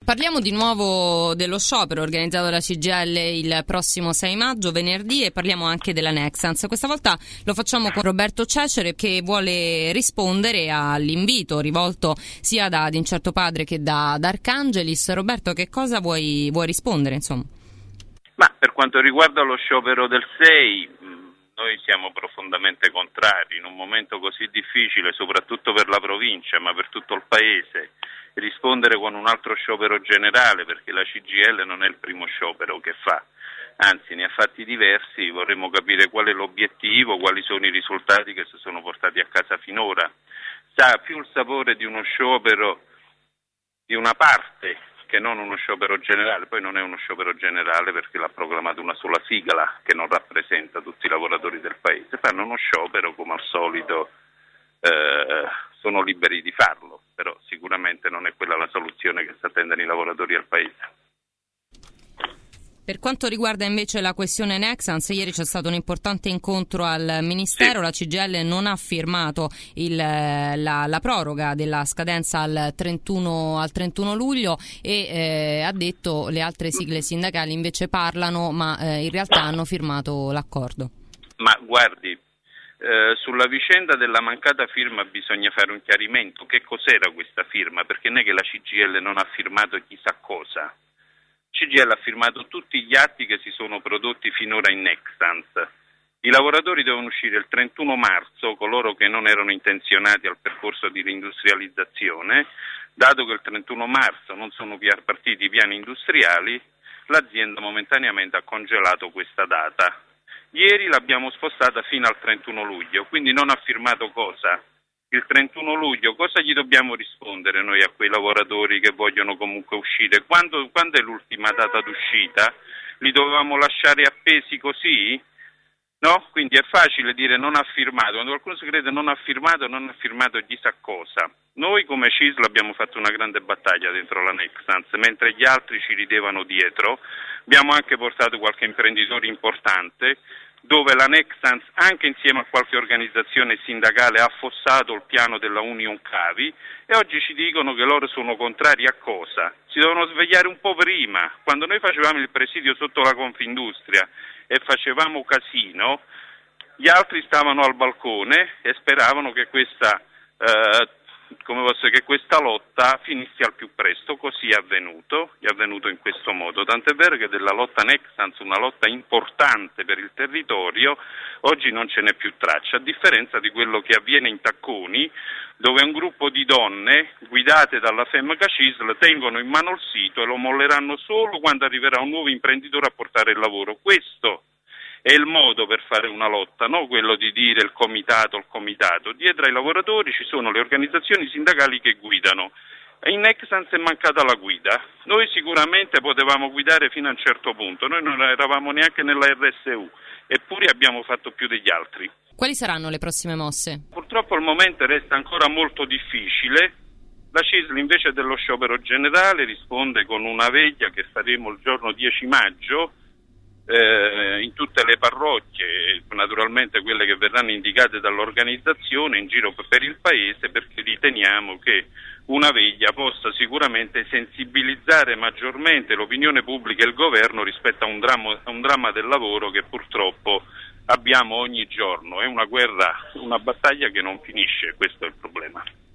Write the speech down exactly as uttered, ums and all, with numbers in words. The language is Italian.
Parliamo di nuovo dello sciopero organizzato dalla C G I L il prossimo sei maggio, venerdì, e parliamo anche della Nexans. Questa volta lo facciamo con Roberto Cecere, che vuole rispondere all'invito rivolto sia da Incerto Padre che da, da Arcangelis. Roberto, che cosa vuoi, vuoi rispondere, insomma? Ma per quanto riguarda lo sciopero del sei, noi siamo profondamente contrari. In un momento così difficile, soprattutto per la provincia, ma per tutto il paese, rispondere con un altro sciopero generale, perché la C G I L non è il primo sciopero che fa, anzi ne ha fatti diversi. Vorremmo capire qual è l'obiettivo, quali sono i risultati che si sono portati a casa finora. Sa più il sapore di uno sciopero di una parte che non uno sciopero generale. Poi non è uno sciopero generale perché l'ha proclamato una sola sigla che non rappresenta tutti i lavoratori del paese. Fanno uno sciopero come al solito, eh, sono liberi di farlo, però sicuramente non è quella la soluzione che si attendono i lavoratori al paese. Per quanto riguarda invece la questione Nexans, ieri c'è stato un importante incontro al Ministero. Sì. La C G I L non ha firmato il, la, la proroga della scadenza al trentuno, al trentuno luglio e eh, ha detto le altre sigle sindacali invece parlano, ma eh, in realtà hanno firmato l'accordo. Ma guardi, eh, sulla vicenda della mancata firma bisogna fare un chiarimento. Che cos'era questa firma? Perché non è che la C G I L non ha firmato chissà cosa. C G I L ha firmato tutti gli atti che si sono prodotti finora in Nexans. I lavoratori devono uscire il trentuno marzo, coloro che non erano intenzionati al percorso di reindustrializzazione. Dato che il trentuno marzo non sono partiti i piani industriali, l'azienda momentaneamente ha congelato questa data. Ieri l'abbiamo spostata fino al trentuno luglio, quindi non ha firmato cosa? Il trentuno luglio. Cosa gli dobbiamo rispondere noi a quei lavoratori che vogliono comunque uscire? Quando, quando è l'ultima data d'uscita? Li dovevamo lasciare appesi così? No? Quindi è facile dire non ha firmato. Quando qualcuno si crede non ha firmato, non ha firmato chissà cosa. Noi come C I S L abbiamo fatto una grande battaglia dentro la Nexans, mentre gli altri ci ridevano dietro. Abbiamo anche portato qualche imprenditore importante, dove la Nexans, anche insieme a qualche organizzazione sindacale, ha affossato il piano della Union Cavi, e oggi ci dicono che loro sono contrari a cosa? Si devono svegliare un po' prima. Quando noi facevamo il presidio sotto la Confindustria e facevamo casino, gli altri stavano al balcone e speravano che questa eh, come posso dire, che questa lotta finisse al più presto. Così è avvenuto, è avvenuto in questo modo, tant'è vero che della lotta Nexans, una lotta importante per il territorio, oggi non ce n'è più traccia, a differenza di quello che avviene in Tacconi, dove un gruppo di donne guidate dalla Femca C I S L tengono in mano il sito e lo molleranno solo quando arriverà un nuovo imprenditore a portare il lavoro. Questo è il modo per fare una lotta, non quello di dire il comitato, il comitato. Dietro ai lavoratori ci sono le organizzazioni sindacali che guidano. In Nexans è mancata la guida. Noi sicuramente potevamo guidare fino a un certo punto, noi non eravamo neanche nella R S U, eppure abbiamo fatto più degli altri. Quali saranno le prossime mosse? Purtroppo il momento resta ancora molto difficile. La C I S L invece dello sciopero generale risponde con una veglia che faremo il giorno dieci maggio, Eh, in tutte le parrocchie, naturalmente quelle che verranno indicate dall'organizzazione in giro per il paese, perché riteniamo che una veglia possa sicuramente sensibilizzare maggiormente l'opinione pubblica e il governo rispetto a un dramma, a un dramma del lavoro che purtroppo abbiamo ogni giorno. È una guerra, una battaglia che non finisce, questo è il problema.